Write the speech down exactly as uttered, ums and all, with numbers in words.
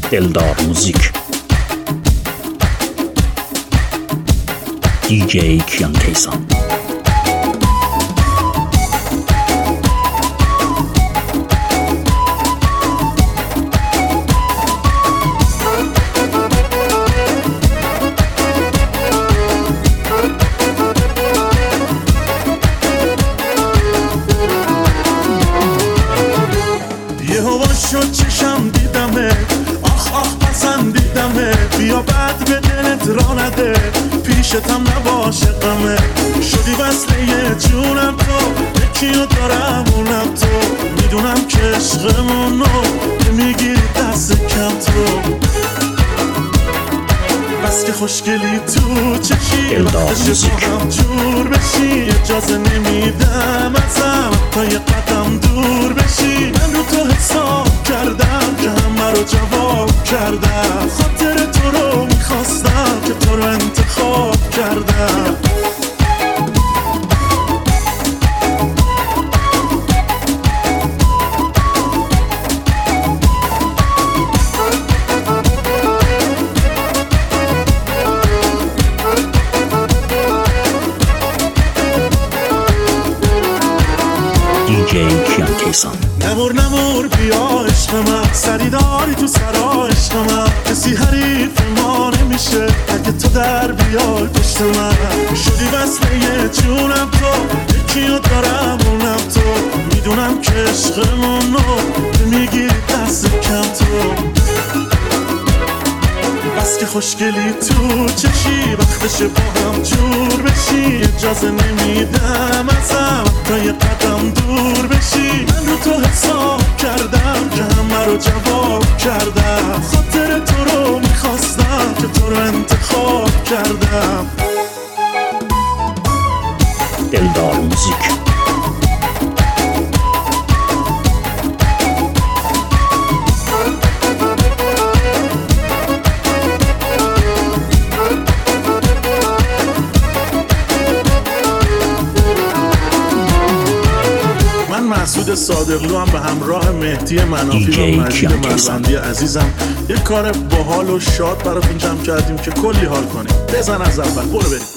دلدار موزیک دی جی کیان کیسان. شد چشم دیدمه، آخ آخ پسندیدمه، بیا بعد به دلت را نده، پیشتم نباشه غمه، شدی وصله جونم تو، یکیو دارم اونم تو، میدونم که عشقمونو میگیری دست کم تو، بس که خوشگلی تو چشی، وقتش با هم جور بشی، اجازه نمیدم ازم تا یه قدم دور بشی، من رو تو حساب کردم که همه رو جواب کردم، خاطر تو رو میخواستم که تو رو انتخاب کردم. دی جی کیان کیسان. نمور نمور بیا عشق من، سری داری تو سرا عشق من، کسی حریف ما نمیشه اگه تو در بیای پشت من، شدی وصله جونم تو، یکیو دارم اونم تو، میدونم که عشقمونو میگیری دست کم تو، بس که خوشگلی تو چشی، وقتش با هم جور بشی، اجازه نمیدم ازم تا یه قدم دور بشی، من رو تو حساب کردم که همه رو جواب کردم، خاطر تو رو میخواستم که تو رو انتخاب کردم. دلدار موزیک مسعود صادقلو هم به همراه مهدی منافی و مجید ملبندی عزیزم یه کار باحال و شاد براتون جمع کردیم که کلی حال کنیم. بزن از اول، برو بریم.